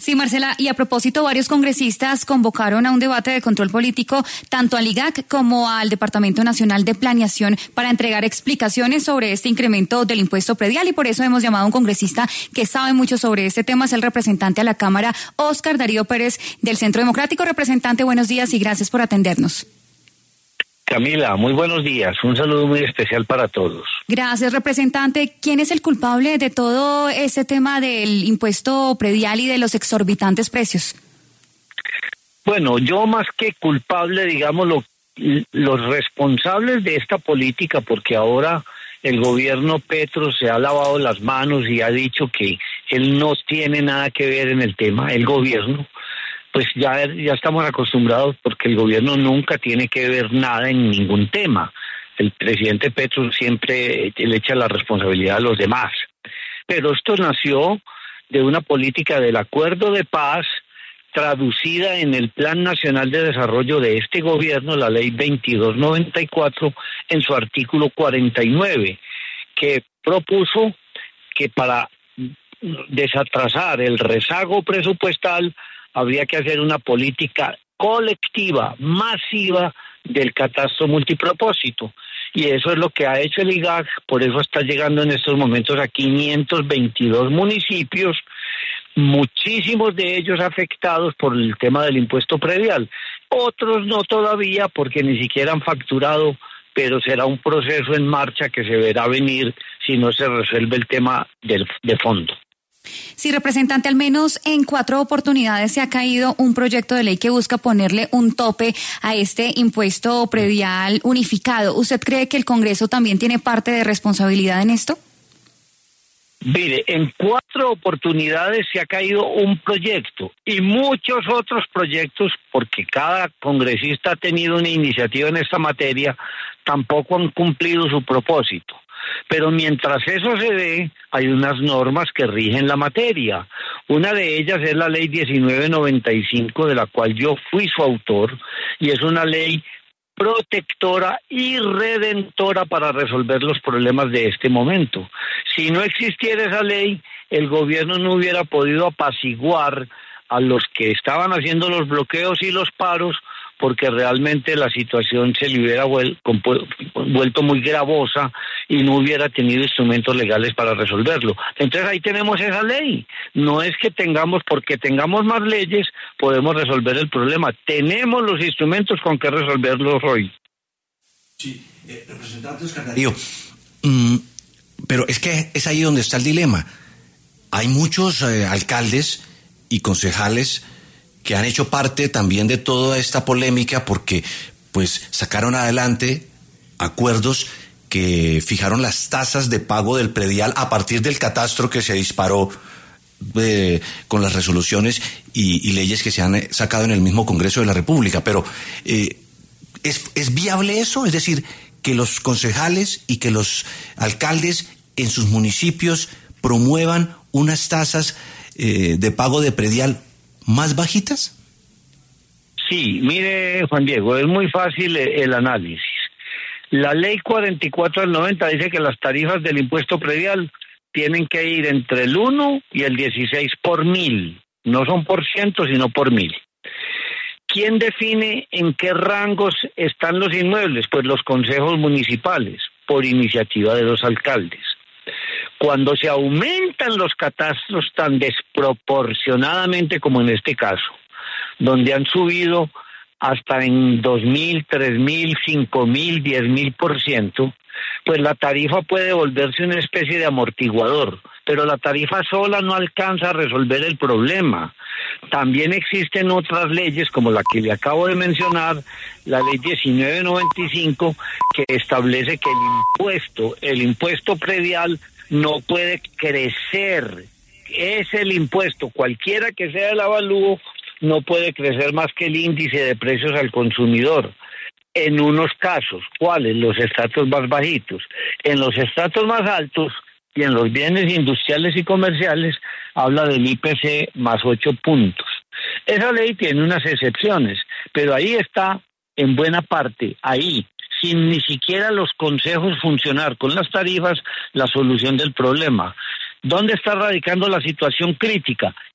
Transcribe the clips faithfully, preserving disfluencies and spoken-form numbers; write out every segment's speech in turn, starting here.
Sí, Marcela, y a propósito, varios congresistas convocaron a un debate de control político tanto al I G A C como al Departamento Nacional de Planeación para entregar explicaciones sobre este incremento del impuesto predial, y por eso hemos llamado a un congresista que sabe mucho sobre este tema. Es el representante a la Cámara, Óscar Darío Pérez, del Centro Democrático. Representante, buenos días y gracias por atendernos. Camila, muy buenos días. Un saludo muy especial para todos. Gracias, representante. ¿Quién es el culpable de todo este tema del impuesto predial y de los exorbitantes precios? Bueno, yo más que culpable, digamos, lo, los responsables de esta política, porque ahora el gobierno Petro se ha lavado las manos y ha dicho que él no tiene nada que ver en el tema, el gobierno. Pues ya, ya estamos acostumbrados porque el gobierno nunca tiene que ver nada en ningún tema. El presidente Petro siempre le echa la responsabilidad a los demás. Pero esto nació de una política del acuerdo de paz traducida en el Plan Nacional de Desarrollo de este gobierno, la Ley veintidós noventa y cuatro, en su artículo cuarenta y nueve, que propuso que para desatrasar el rezago presupuestal habría que hacer una política colectiva, masiva, del catastro multipropósito. Y eso es lo que ha hecho el I G A C, por eso está llegando en estos momentos a quinientos veintidós municipios, muchísimos de ellos afectados por el tema del impuesto predial. Otros no todavía, porque ni siquiera han facturado, pero será un proceso en marcha que se verá venir si no se resuelve el tema del, de fondo. Sí, representante, al menos en cuatro oportunidades se ha caído un proyecto de ley que busca ponerle un tope a este impuesto predial unificado. ¿Usted cree que el Congreso también tiene parte de responsabilidad en esto? Mire, en cuatro oportunidades se ha caído un proyecto y muchos otros proyectos, porque cada congresista ha tenido una iniciativa en esta materia, tampoco han cumplido su propósito. Pero mientras eso se dé, hay unas normas que rigen la materia. Una de ellas es la ley diecinueve noventa y cinco, de la cual yo fui su autor, y es una ley protectora y redentora para resolver los problemas de este momento. Si no existiera esa ley, el gobierno no hubiera podido apaciguar a los que estaban haciendo los bloqueos y los paros, porque realmente la situación se le hubiera vuelto muy gravosa y no hubiera tenido instrumentos legales para resolverlo. Entonces ahí tenemos esa ley. No es que tengamos, porque tengamos más leyes, podemos resolver el problema. Tenemos los instrumentos con que resolverlos hoy. Sí, eh, representante Óscar Darío, mm, pero es que es ahí donde está el dilema. Hay muchos eh, alcaldes y concejales que han hecho parte también de toda esta polémica porque pues sacaron adelante acuerdos que fijaron las tasas de pago del predial a partir del catastro que se disparó eh, con las resoluciones y, y leyes que se han sacado en el mismo Congreso de la República. Pero eh, ¿es, ¿es viable eso? Es decir, que los concejales y que los alcaldes en sus municipios promuevan unas tasas eh, de pago de predial más bajitas. Sí, mire, Juan Diego, es muy fácil el análisis. La ley cuarenta y cuatro del noventa dice que las tarifas del impuesto predial tienen que ir entre el uno y el dieciséis por mil. No son por ciento, sino por mil. ¿Quién define en qué rangos están los inmuebles? Pues los consejos municipales, por iniciativa de los alcaldes. Cuando se aumentan los catastros tan desproporcionadamente como en este caso, donde han subido hasta en dos mil, tres mil, cinco mil, diez mil por ciento, pues la tarifa puede volverse una especie de amortiguador, pero la tarifa sola no alcanza a resolver el problema. También existen otras leyes, como la que le acabo de mencionar, la ley diecinueve noventa y cinco, que establece que el impuesto, el impuesto predial, no puede crecer. Es el impuesto, cualquiera que sea el avalúo, no puede crecer más que el índice de precios al consumidor. En unos casos, ¿cuáles? Los estratos más bajitos. En los estratos más altos y en los bienes industriales y comerciales, habla del I P C más ocho puntos. Esa ley tiene unas excepciones, pero ahí está, en buena parte, ahí, sin ni siquiera los consejos funcionar con las tarifas, la solución del problema. ¿Dónde está radicando la situación crítica?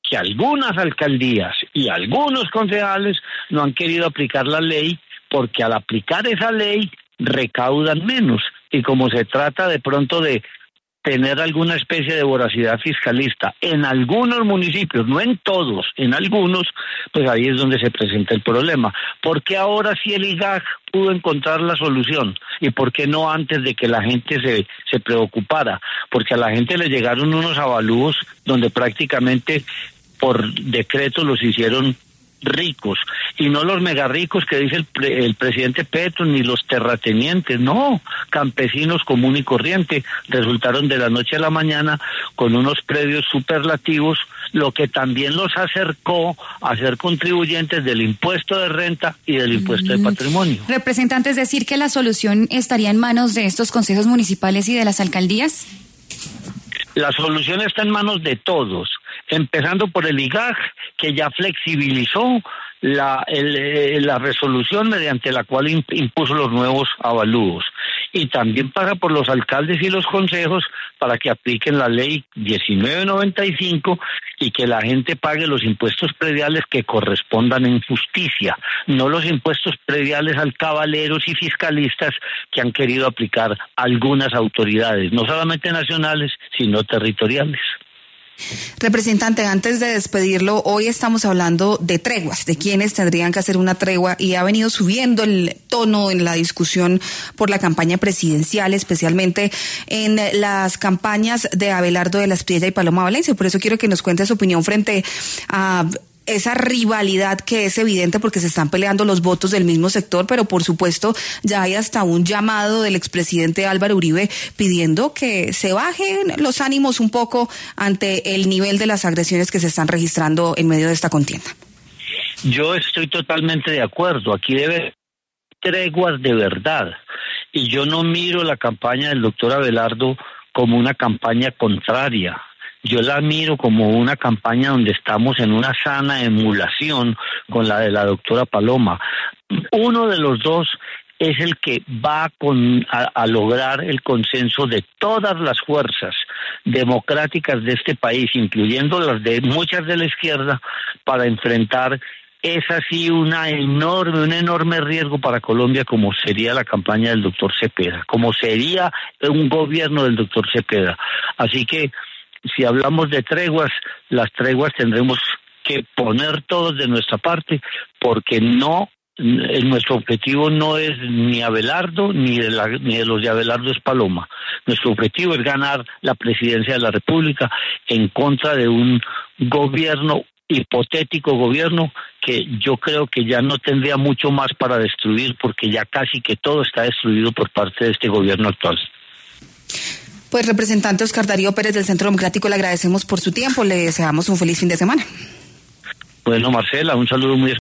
que algunas alcaldías y algunos concejales no han querido aplicar la ley porque al aplicar esa ley recaudan menos. Y como se trata de pronto de tener alguna especie de voracidad fiscalista en algunos municipios, no en todos, en algunos, pues ahí es donde se presenta el problema. ¿Por qué ahora sí el I G A C pudo encontrar la solución? ¿Y por qué no antes de que la gente se, se preocupara? Porque a la gente le llegaron unos avalúos donde prácticamente por decreto los hicieron ricos, y no los mega ricos que dice el, pre, el presidente Petro, ni los terratenientes, no, campesinos común y corriente, resultaron de la noche a la mañana con unos predios superlativos, lo que también los acercó a ser contribuyentes del impuesto de renta y del impuesto de patrimonio. Representante, es decir, que la solución estaría en manos de estos consejos municipales y de las alcaldías. La solución está en manos de todos, empezando por el I G A C, que ya flexibilizó la, el, la resolución mediante la cual impuso los nuevos avalúos. Y también pasa por los alcaldes y los consejos para que apliquen la ley diecinueve noventa y cinco y que la gente pague los impuestos prediales que correspondan en justicia, no los impuestos prediales alcabaleros y fiscalistas que han querido aplicar algunas autoridades, no solamente nacionales, sino territoriales. Representante, antes de despedirlo, hoy estamos hablando de treguas, de quienes tendrían que hacer una tregua, y ha venido subiendo el tono en la discusión por la campaña presidencial, especialmente en las campañas de Abelardo de la Espriella y Paloma Valencia. Por eso quiero que nos cuente su opinión frente a esa rivalidad que es evidente porque se están peleando los votos del mismo sector, pero por supuesto ya hay hasta un llamado del expresidente Álvaro Uribe pidiendo que se bajen los ánimos un poco ante el nivel de las agresiones que se están registrando en medio de esta contienda. Yo estoy totalmente de acuerdo, aquí debe haber treguas de verdad, y yo no miro la campaña del doctor Abelardo como una campaña contraria. Yo la miro como una campaña donde estamos en una sana emulación con la de la doctora Paloma. Uno de los dos es el que va con, a, a lograr el consenso de todas las fuerzas democráticas de este país, incluyendo las de muchas de la izquierda, para enfrentar es así una enorme, un enorme riesgo para Colombia, como sería la campaña del doctor Cepeda, como sería un gobierno del doctor Cepeda. Así que si hablamos de treguas, las treguas tendremos que poner todos de nuestra parte, porque no, nuestro objetivo no es ni Abelardo ni de, la, ni de los de Abelardo es Paloma. Nuestro objetivo es ganar la presidencia de la República en contra de un gobierno, hipotético gobierno, que yo creo que ya no tendría mucho más para destruir, porque ya casi que todo está destruido por parte de este gobierno actual. Pues, representante Oscar Darío Pérez del Centro Democrático, le agradecemos por su tiempo, le deseamos un feliz fin de semana. Bueno, Marcela, un saludo muy especial.